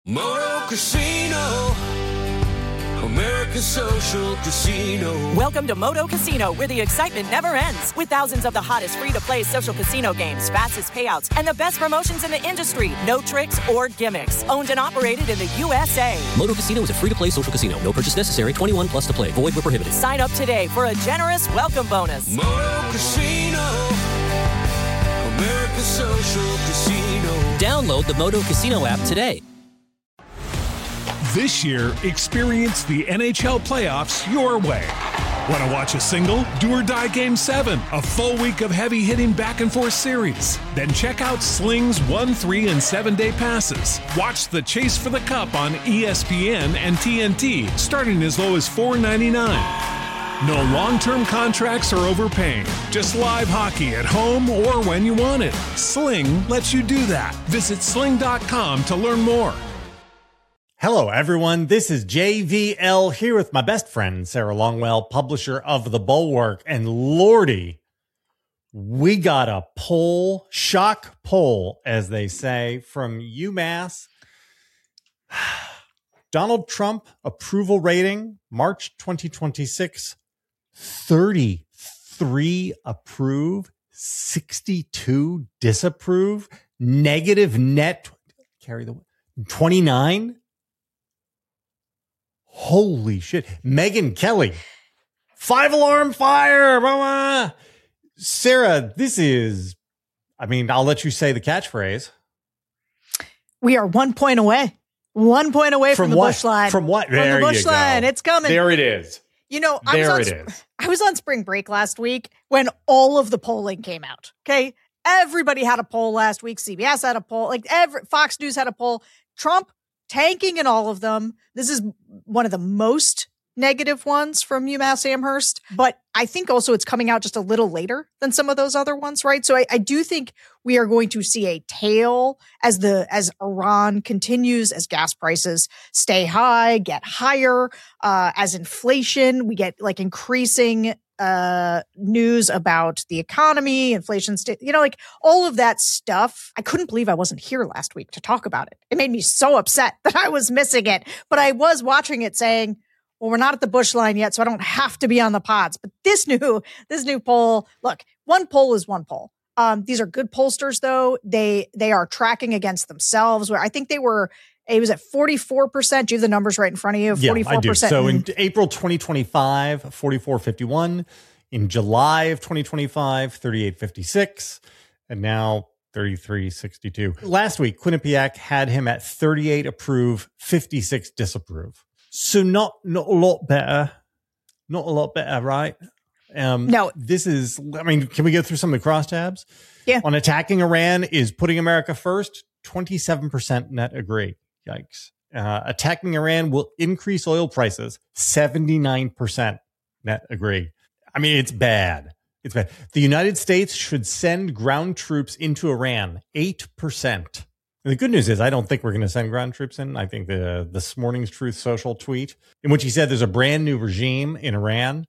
Moto Casino, America's social casino. Welcome to Moto Casino, where the excitement never ends. With thousands of the hottest free-to-play social casino games, fastest payouts, and the best promotions in the industry. No tricks or gimmicks. Owned and operated in the USA. Moto Casino is a free-to-play social casino. No purchase necessary. 21 plus to play. Void where prohibited. Sign up today for a generous welcome bonus. Moto Casino, America's social casino. Download the Moto Casino app today. This year, experience the NHL playoffs your way. Want to watch a single? Do or Die Game 7, a full week of heavy-hitting back-and-forth series. Then check out Sling's 1, 3, and 7-day passes. Watch the Chase for the Cup on ESPN and TNT, starting as low as $4.99. No long-term contracts or overpaying. Just live hockey at home or when you want it. Sling lets you do that. Visit sling.com to learn more. Hello, everyone. This is JVL here with my best friend, Sarah Longwell, publisher of The Bulwark. And Lordy, we got a poll, shock poll, as they say, from UMass. Donald Trump approval rating, March 2026, 33 approve, 62 disapprove, negative net, carry the 29. Holy shit. Megyn Kelly. 5-alarm fire. Mama. Sarah, this is, I'll let you say the catchphrase. We are 1 point away. 1 point away from the what? Bush line. From what? From There the Bush you go. line. It's coming. There it is. You know, I was on spring break last week when all of the polling came out. Okay. Everybody had a poll last week. CBS had a poll. Fox News had a poll. Trump tanking in all of them. This is one of the most negative ones from UMass Amherst, but I think also it's coming out just a little later than some of those other ones, right? So I do think we are going to see a tail as Iran continues, as gas prices stay high, get higher, as inflation, we get increasing news about the economy, inflation, all of that stuff. I couldn't believe I wasn't here last week to talk about it. It made me so upset that I was missing it, but I was watching it saying, well, we're not at the Bush line yet, so I don't have to be on the pods. But this new poll, look, one poll is one poll. These are good pollsters, though. They are tracking against themselves. Where I think it was at 44%. Do you have the numbers right in front of you? 44%. Yeah, I do. So in April 2025, 44.51. In July of 2025, 38.56. And now 33.62. Last week, Quinnipiac had him at 38 approve, 56 disapprove. So not a lot better. Not a lot better, right? No. This is, can we go through some of the crosstabs? Yeah. On attacking Iran is putting America first, 27% net agree. Yikes. Attacking Iran will increase oil prices, 79% net agree. It's bad. It's bad. The United States should send ground troops into Iran, 8%. The good news is I don't think we're going to send ground troops in. I think this morning's Truth Social tweet in which he said there's a brand new regime in Iran,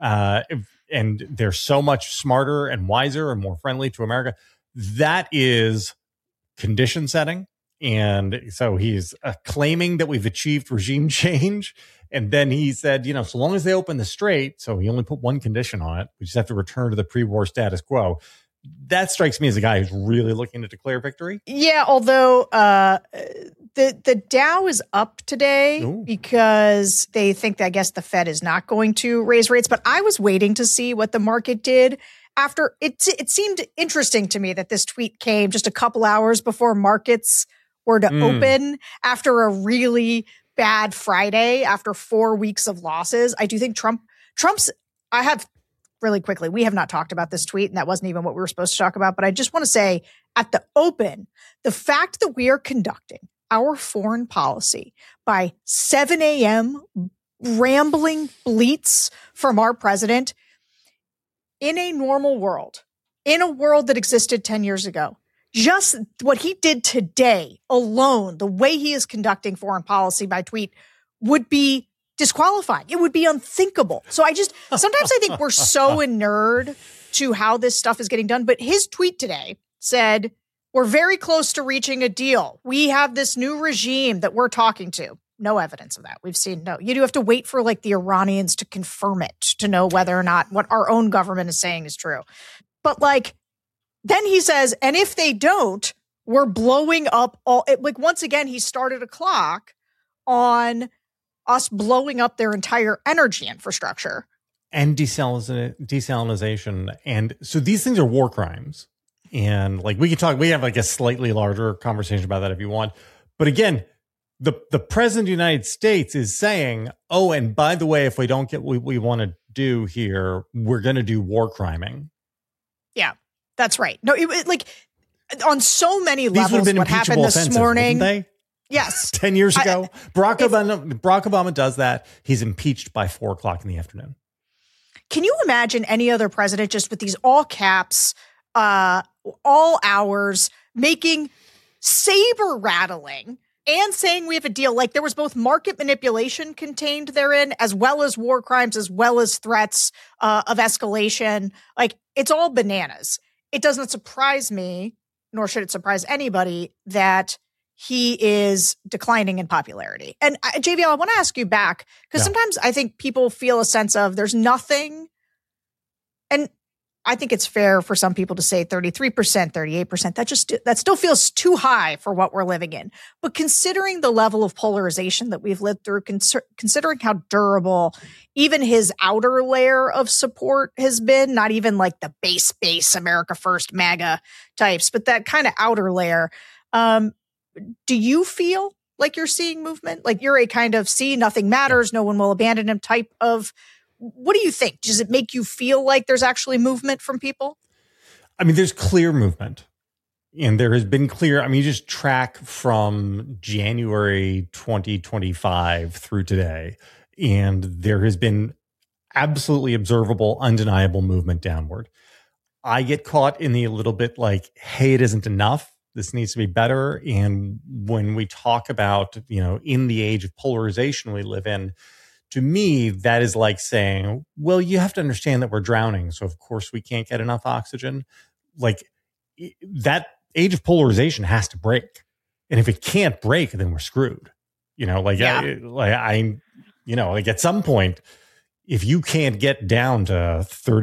and they're so much smarter and wiser and more friendly to America. That is condition setting. And so he's claiming that we've achieved regime change. And then he said, so long as they open the strait, so he only put one condition on it, we just have to return to the pre-war status quo. That strikes me as a guy who's really looking to declare victory. Yeah, although the Dow is up today because they think that, I guess, the Fed is not going to raise rates. But I was waiting to see what the market did after. It seemed interesting to me that this tweet came just a couple hours before markets were to open after a really bad Friday, after 4 weeks of losses. I do think Trump's, I have really quickly, we have not talked about this tweet, and that wasn't even what we were supposed to talk about. But I just want to say at the open, the fact that we are conducting our foreign policy by 7 a.m. rambling bleats from our president in a normal world, in a world that existed 10 years ago, just what he did today alone, the way he is conducting foreign policy by tweet would be disqualifying. It would be unthinkable. So sometimes I think we're so inured to how this stuff is getting done. But his tweet today said, We're very close to reaching a deal. We have this new regime that we're talking to. No evidence of that. We've seen no. You do have to wait for like the Iranians to confirm it to know whether or not what our own government is saying is true. But like, then he says, and if they don't, we're blowing up all. Like once again, he started a clock on us blowing up their entire energy infrastructure and desalinization. And so these things are war crimes. And like we have like a slightly larger conversation about that if you want. But again, the president of the United States is saying, oh, and by the way, if we don't get what we want to do here, we're going to do war criming. Yeah, that's right. No, like on so many levels, what happened this morning. They? Yes. 10 years ago, Barack Obama does that. He's impeached by 4:00 in the afternoon. Can you imagine any other president just with these all caps, all hours, making saber rattling and saying we have a deal? Like there was both market manipulation contained therein, as well as war crimes, as well as threats of escalation. Like it's all bananas. It doesn't surprise me, nor should it surprise anybody, that he is declining in popularity. And JVL, I want to ask you back, because sometimes I think people feel a sense of there's nothing. And I think it's fair for some people to say 33%, 38%. That still feels too high for what we're living in. But considering the level of polarization that we've lived through, considering how durable even his outer layer of support has been, not even like the base America First MAGA types, but that kind of outer layer. Do you feel like you're seeing movement? Like you're a kind of see nothing matters, no one will abandon him type of. What do you think? Does it make you feel like there's actually movement from people? I mean, there's clear movement. And there has been clear, I mean, you just track from January 2025 through today, and there has been absolutely observable, undeniable movement downward. I get caught in the a little bit like, hey, it isn't enough. This needs to be better. And when we talk about, in the age of polarization we live in, to me, that is like saying, well, you have to understand that we're drowning. So, of course, we can't get enough oxygen. Like that age of polarization has to break. And if it can't break, then we're screwed. At some point, if you can't get down to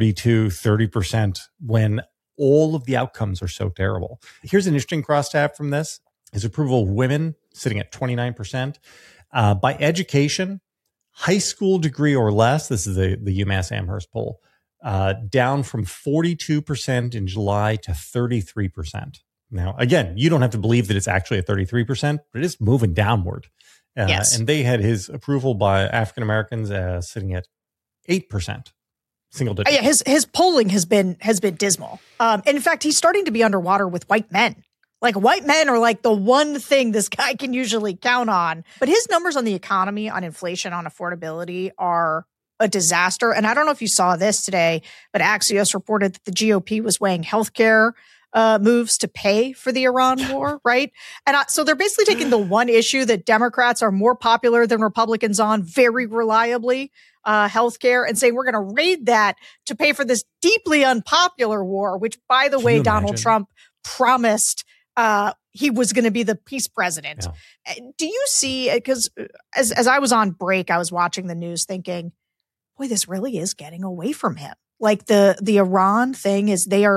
30% when all of the outcomes are so terrible. Here's an interesting crosstab from this. His approval of women sitting at 29%. By education, high school degree or less, this is the UMass Amherst poll, down from 42% in July to 33%. Now, again, you don't have to believe that it's actually at 33%, but it is moving downward. Yes. And they had his approval by African Americans sitting at 8%. Single digit. Yeah, his polling has been dismal. In fact, he's starting to be underwater with white men. Like white men are like the one thing this guy can usually count on. But his numbers on the economy, on inflation, on affordability are a disaster. And I don't know if you saw this today, but Axios reported that the GOP was weighing healthcare moves to pay for the Iran war, right? And so they're basically taking the one issue that Democrats are more popular than Republicans on very reliably, healthcare, and saying we're going to raid that to pay for this deeply unpopular war, which, by the way, Donald Trump promised he was going to be the peace president. Yeah. Do you see, because as I was on break, I was watching the news thinking, boy, this really is getting away from him. Like the Iran thing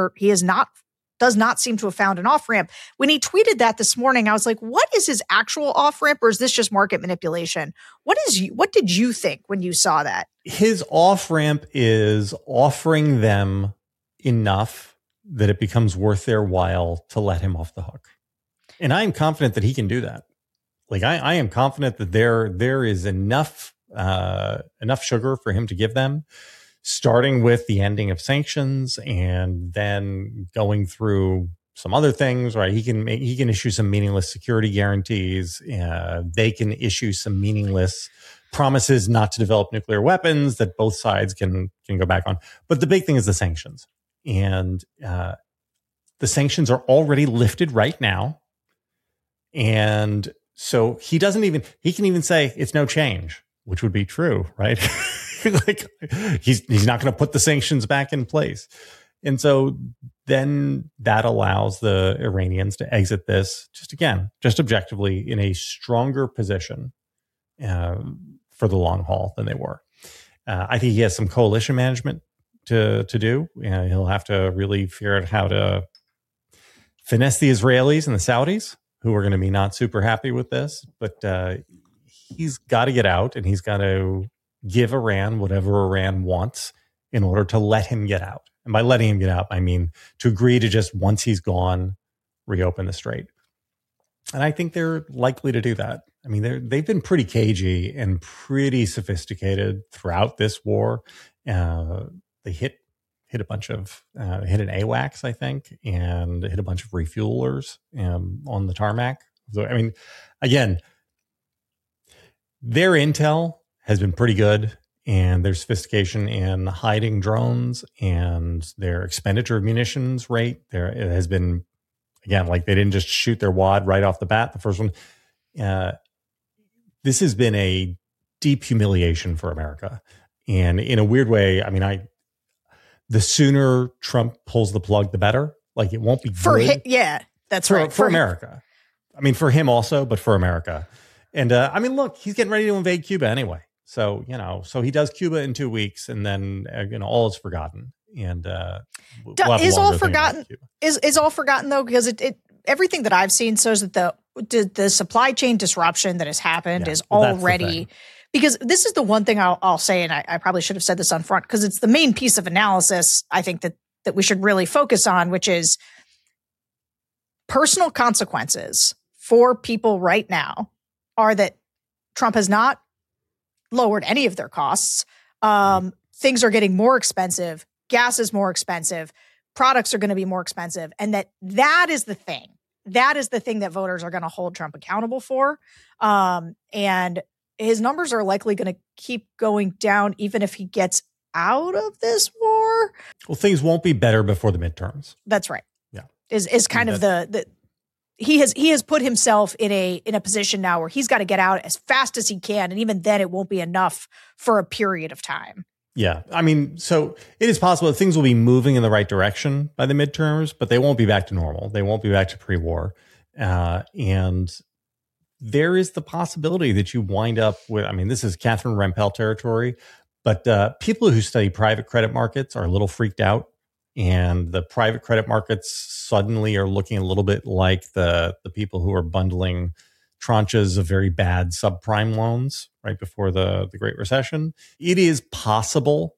does not seem to have found an off-ramp. When he tweeted that this morning, I was like, what is his actual off-ramp, or is this just market manipulation? What did you think when you saw that? His off-ramp is offering them enough that it becomes worth their while to let him off the hook. And I am confident that he can do that. Like I am confident that there is enough sugar for him to give them, starting with the ending of sanctions and then going through some other things, right? He can issue some meaningless security guarantees. They can issue some meaningless promises not to develop nuclear weapons that both sides can go back on. But the big thing is the sanctions. And the sanctions are already lifted right now. And so he can even say it's no change, which would be true, right? Like he's not going to put the sanctions back in place. And so then that allows the Iranians to exit this, just objectively, in a stronger position for the long haul than they were. I think he has some coalition management to do. He'll have to really figure out how to finesse the Israelis and the Saudis, who are going to be not super happy with this. But he's got to get out, and he's got to give Iran whatever Iran wants in order to let him get out. And by letting him get out, I mean to agree to just, once he's gone, reopen the strait. And I think they're likely to do that. I mean, they've been pretty cagey and pretty sophisticated throughout this war. They hit a bunch of, hit an AWACS, I think, and hit a bunch of refuelers on the tarmac. So, I mean, again, their intel has been pretty good, and their sophistication in hiding drones and their expenditure of munitions rate, it has been, again, like they didn't just shoot their wad right off the bat, the first one. This has been a deep humiliation for America. And in a weird way, I mean, the sooner Trump pulls the plug, the better. Like, it won't be for good. Yeah, that's right. For America. I mean, for him also, but for America. And I mean, look, he's getting ready to invade Cuba anyway. So, so he does Cuba in 2 weeks, and then, all is forgotten. And is all forgotten though, because it everything that I've seen shows that the supply chain disruption that has happened is already, because this is the one thing I'll say, and I probably should have said this on front, because it's the main piece of analysis I think that we should really focus on, which is personal consequences for people right now are that Trump has not lowered any of their costs. Things are getting more expensive. Gas is more expensive. Products are going to be more expensive. And that is the thing. That is the thing that voters are going to hold Trump accountable for. And his numbers are likely going to keep going down even if he gets out of this war. Well, things won't be better before the midterms. That's right. Yeah. Is kind of the he has put himself in a position now where he's got to get out as fast as he can. And even then it won't be enough for a period of time. Yeah. I mean, so it is possible that things will be moving in the right direction by the midterms, but they won't be back to normal. They won't be back to pre-war. And there is the possibility that you wind up with, I mean, this is Catherine Rampell territory, but people who study private credit markets are a little freaked out. And the private credit markets suddenly are looking a little bit like the people who are bundling tranches of very bad subprime loans right before the Great Recession. It is possible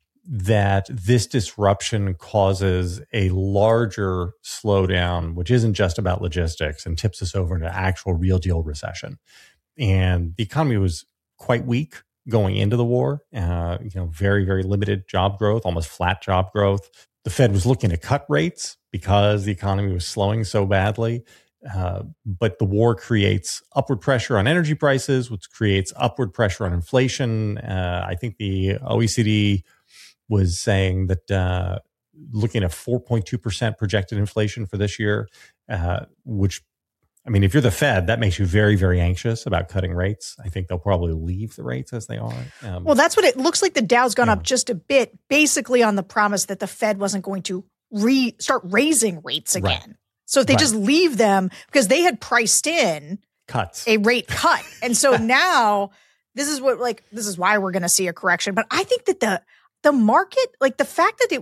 that this disruption causes a larger slowdown, which isn't just about logistics, and tips us over into actual real deal recession. And the economy was quite weak going into the war, very, very limited job growth, almost flat job growth. The Fed was looking to cut rates because the economy was slowing so badly. But the war creates upward pressure on energy prices, which creates upward pressure on inflation. I think the OECD was saying that looking at 4.2% projected inflation for this year, which, I mean, if you're the Fed, that makes you very, very anxious about cutting rates. I think they'll probably leave the rates as they are. Well, that's what it looks like. The Dow's gone up just a bit, basically on the promise that the Fed wasn't going to start raising rates again. Right. So if they just leave them, because they had priced in cuts, a rate cut. And so now this is why we're going to see a correction. But I think that the market, like the fact that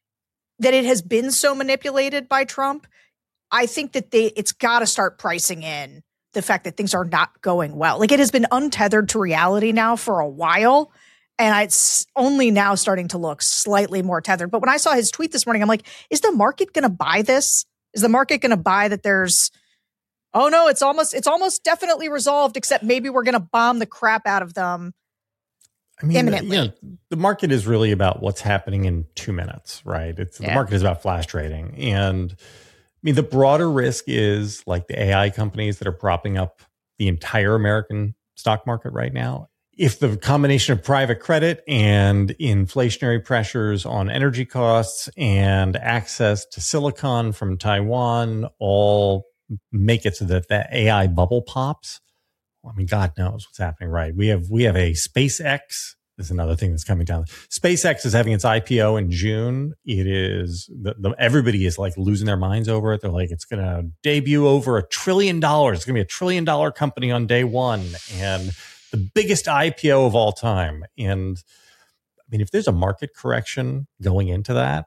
it has been so manipulated by Trump, I think that it's got to start pricing in the fact that things are not going well. Like, it has been untethered to reality now for a while. And it's only now starting to look slightly more tethered. But when I saw his tweet this morning, I'm like, is the market going to buy this? Is the market going to buy that there's, oh no, it's almost definitely resolved, except maybe we're going to bomb the crap out of them imminently. The market is really about what's happening in 2 minutes, right? The market is about flash trading. And I mean, the broader risk is like the AI companies that are propping up the entire American stock market right now. If the combination of private credit and inflationary pressures on energy costs and access to silicon from Taiwan all make it so that the AI bubble pops, I mean, God knows what's happening, right? We have a SpaceX is another thing that's coming down. SpaceX is having its IPO in June. It is everybody is like losing their minds over it. They're like, it's going to debut over $1 trillion. It's going to be $1 trillion company on day one, and the biggest IPO of all time. And I mean, if there's a market correction going into that,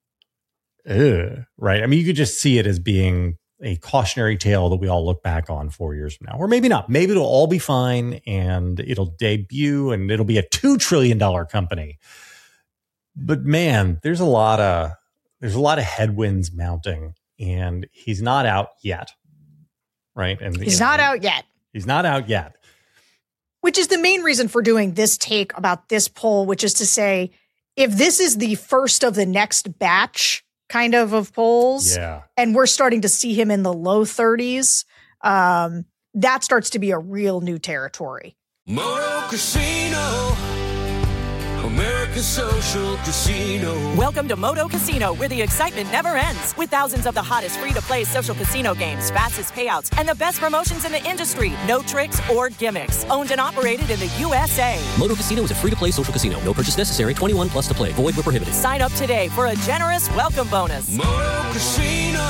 right? I mean, you could just see it as being a cautionary tale that we all look back on 4 years from now, or maybe not. Maybe it'll all be fine and it'll debut and it'll be a $2 trillion company. But man, there's a lot of headwinds mounting, and he's not out yet, right? And he's not out yet. He's not out yet. Which is the main reason for doing this take about this poll, which is to say, if this is the first of the next batch kind of polls, and we're starting to see him in the low 30s, that starts to be a real new territory. Moto Casino, America's social casino. Welcome to Moto Casino, where the excitement never ends. With thousands of the hottest free-to-play social casino games, fastest payouts, and the best promotions in the industry. No tricks or gimmicks. Owned and operated in the USA. Moto Casino is a free-to-play social casino. No purchase necessary. 21 plus to play. Void where prohibited. Sign up today for a generous welcome bonus. Moto Casino,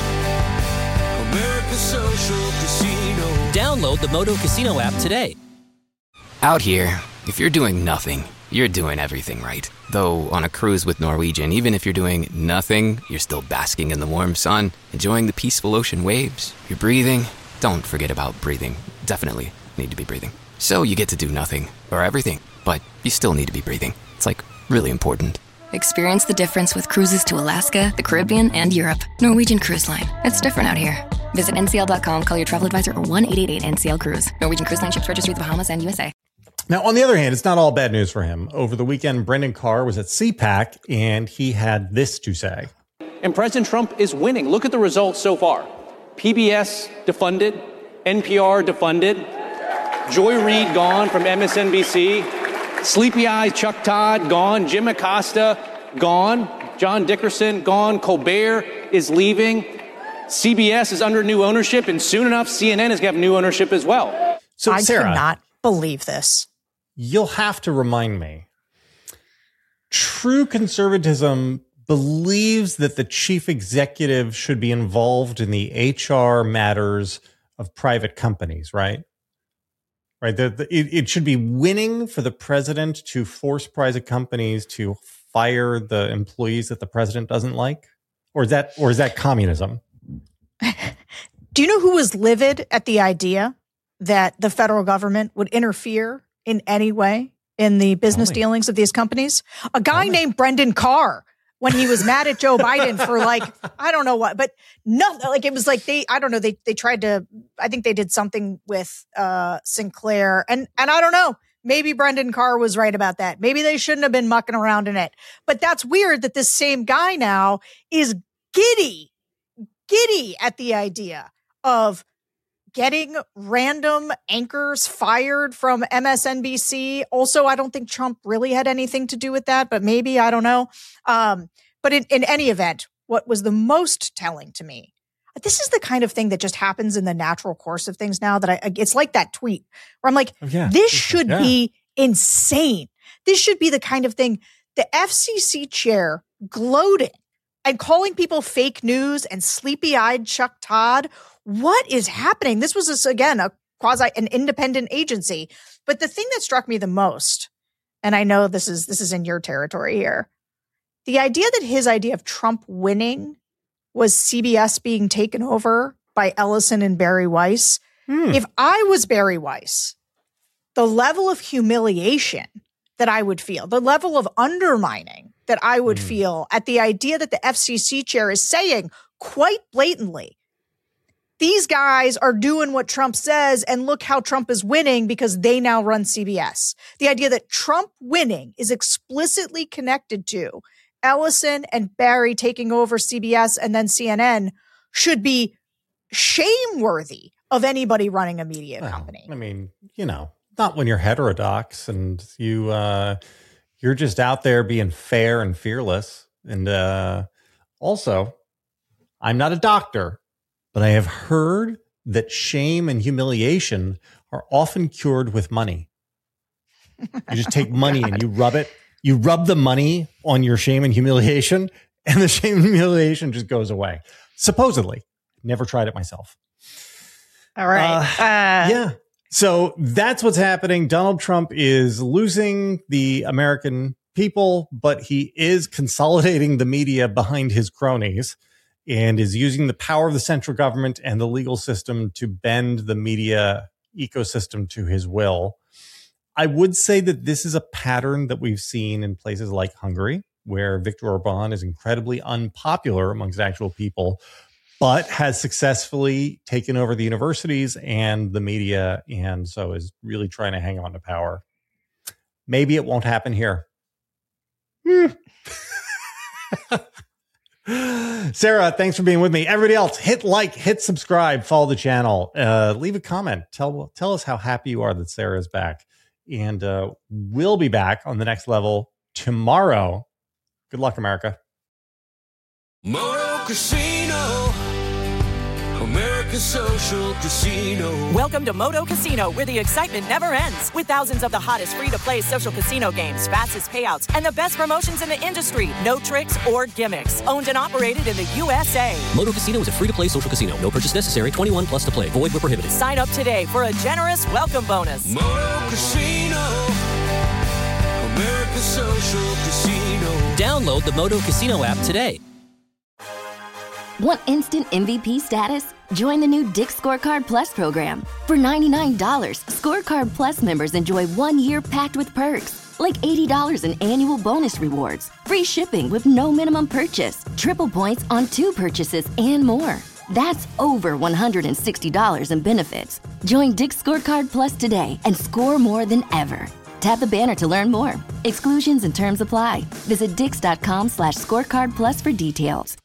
America's social casino. Download the Moto Casino app today. Out here, if you're doing nothing, you're doing everything right. Though on a cruise with Norwegian, even if you're doing nothing, you're still basking in the warm sun, enjoying the peaceful ocean waves. You're breathing. Don't forget about breathing. Definitely need to be breathing. So you get to do nothing, or everything, but you still need to be breathing. It's like really important. Experience the difference with cruises to Alaska, the Caribbean, and Europe. Norwegian Cruise Line. It's different out here. Visit ncl.com, call your travel advisor, or 1-888-NCL-CRUISE. Norwegian Cruise Line ships registry the Bahamas and USA. Now, on the other hand, it's not all bad news for him. Over the weekend, Brendan Carr was at CPAC, and he had this to say. And President Trump is winning. Look at the results so far. PBS defunded, NPR defunded, Joy Reid gone from MSNBC, Sleepy Eyes Chuck Todd gone, Jim Acosta gone, John Dickerson gone, Colbert is leaving, CBS is under new ownership, and soon enough, CNN is going to have new ownership as well. So, I Sarah, cannot believe this. You'll have to remind me. True conservatism believes that the chief executive should be involved in the HR matters of private companies, right? Right. It should be winning for the president to force private companies to fire the employees that the president doesn't like, or is that communism? Do you know who was livid at the idea that the federal government would interfere in any way in the business dealings of these companies? A guy named Brendan Carr, when he was mad at Joe Biden for like, I don't know what, but nothing, like it was like they tried to, I think they did something with Sinclair, and I don't know, maybe Brendan Carr was right about that. Maybe they shouldn't have been mucking around in it. But that's weird that this same guy now is giddy at the idea of getting random anchors fired from MSNBC. Also, I don't think Trump really had anything to do with that, but maybe, I don't know. But in any event, what was the most telling to me, this is the kind of thing that just happens in the natural course of things now, that it's like that tweet where I'm like, this should be insane. This should be the kind of thing the FCC chair gloating and calling people fake news and sleepy-eyed Chuck Todd. What is happening? This was, again, an independent agency. But the thing that struck me the most, and I know this is in your territory here, the idea that his idea of Trump winning was CBS being taken over by Ellison and Barry Weiss. If I was Barry Weiss, the level of humiliation that I would feel, the level of undermining that I would feel at the idea that the FCC chair is saying quite blatantly, these guys are doing what Trump says, and look how Trump is winning because they now run CBS. The idea that Trump winning is explicitly connected to Ellison and Barry taking over CBS and then CNN should be shameworthy of anybody running a media company. I mean, not when you're heterodox and you're just out there being fair and fearless. And also, I'm not a doctor, but I have heard that shame and humiliation are often cured with money. You just take money and you rub it. You rub the money on your shame and humiliation, and the shame and humiliation just goes away. Supposedly. Never tried it myself. All right. Yeah. So that's what's happening. Donald Trump is losing the American people, but he is consolidating the media behind his cronies and is using the power of the central government and the legal system to bend the media ecosystem to his will. I would say that this is a pattern that we've seen in places like Hungary, where Viktor Orban is incredibly unpopular amongst actual people, but has successfully taken over the universities and the media, and so is really trying to hang on to power. Maybe it won't happen here. Sarah, thanks for being with me. Everybody else, hit like, hit subscribe, follow the channel, leave a comment. Tell us how happy you are that Sarah is back. And we'll be back on the next level tomorrow. Good luck, America. Moto Casino, America's social casino. Welcome to Moto Casino, where the excitement never ends. With thousands of the hottest free-to-play social casino games, fastest payouts, and the best promotions in the industry. No tricks or gimmicks. Owned and operated in the USA. Moto Casino is a free-to-play social casino. No purchase necessary. 21 plus to play. Void where prohibited. Sign up today for a generous welcome bonus. Moto Casino, America's social casino. Download the Moto Casino app today. Want instant MVP status? Join the new Dick's Scorecard Plus program. For $99, Scorecard Plus members enjoy 1 year packed with perks, like $80 in annual bonus rewards, free shipping with no minimum purchase, triple points on 2 purchases, and more. That's over $160 in benefits. Join Dick's Scorecard Plus today and score more than ever. Tap the banner to learn more. Exclusions and terms apply. Visit dix.com/scorecardplus for details.